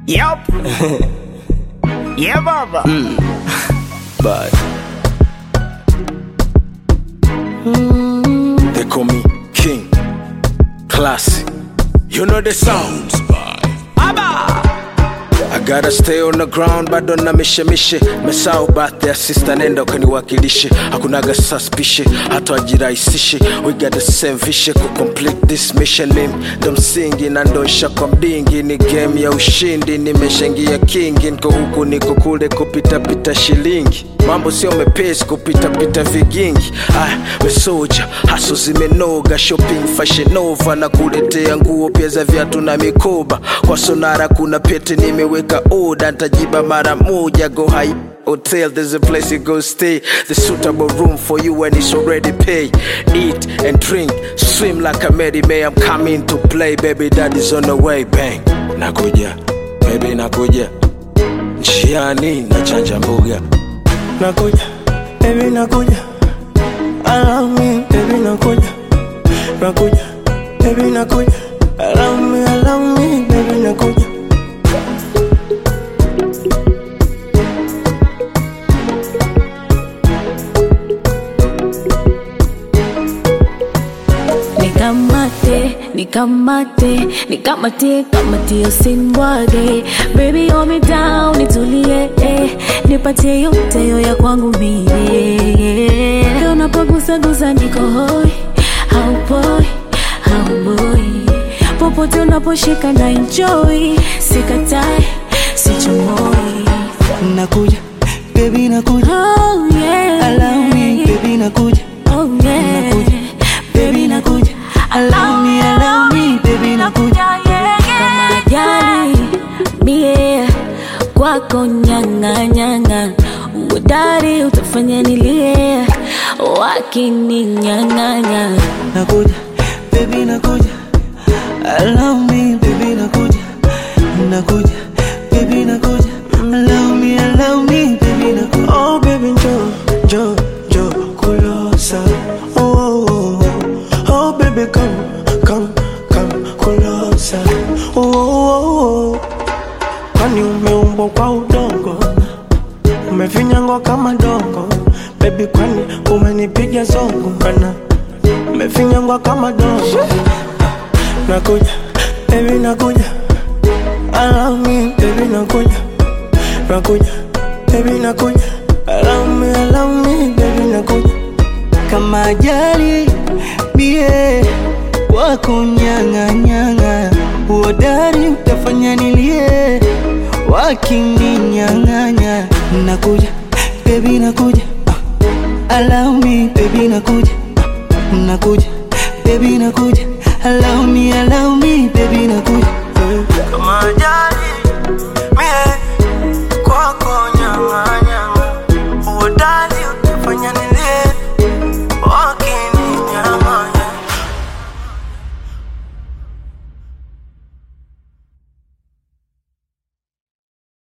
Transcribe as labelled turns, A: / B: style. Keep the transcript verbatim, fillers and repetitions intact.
A: Yup. Yeah, baba.
B: Mm. But
A: Mm.
B: they call me King Classy. You know the sounds by Abba. I gotta stay on the ground, bado na mishe mishe. Mesao birthday sister nenda ukaniwakilishe. Hakunaga suspicion, hata wajirahisishe. We got the same vision to complete this mission. Name ndo msingi na ndo nsha kwa mdingi. Ni game ya ushindi, nimeshangia kingi. Niko huku niko kule kupita pita shilingi. Mambo sio mepesi kupita pita vigingi. Ah, we soldier, haso zimenoga. Shopping fashion nova na kuletea nguo pia za viatu na mikoba. Kwa sonara kuna pete nimeweka order. Ntajiba mara moja go high hotel, there's a place you go stay. The suitable room for you and it's already paid. Eat and drink, swim like a Mary May. I'm coming to play, baby daddy's on the way, bang. Nakuja, baby nakuja. Njiani na chanja mbuga.
C: Nakuja, baby nakuja. Allow me, baby nakuja. Nakuja, baby nakuja. Allow me, allow me, baby nakuja.
D: Nikamate, nikamate, nikamate, kamate usinibwage. Baby hold me down, nitulie, eh. Nipatie yote yo ya kwangu mie. Unapogusa gusa niko hoi, haupoi, hauboi. Popote unaposhika na enjoy, sikatai, sichomoi.
C: Nakuja, baby nakuja.
D: Oh yeah.
C: Allow me, baby nakuja.
D: Oh yeah.
C: Nakuja, baby nakuja. Allow me, allow me, baby nakuja.
D: Kama jali mie kwako nyanga nyanga, udari utafanya nilie wakini nyanganya.
C: Nakuja, baby nakuja. Allow me, baby nakuja. Nakuja, baby nakuja. Allow me, allow me, baby nakuja. Oh baby jo, jo, jo, kulosa. Oh, oh, oh, oh. Oh baby come, come, come, kulosa. Oh, oh, oh, oh. Kwani umeumbwa kwa udongo, umefinyangwa kama dongo. Baby kwani umenipiga zongo kana, umefinyangwa kama dongo. Nakuja, baby nakuja. Allow me, baby nakuja. Nakuja, baby nakuja. Allow me, allow me, baby nakuja. Kama ajali mie wako nyanga nyanga, uodari utafanya nilie wakini nyanganya. Nakuja, baby nakuja. Allow me, baby nakuja. Nakuja, baby nakuja. Allow me, allow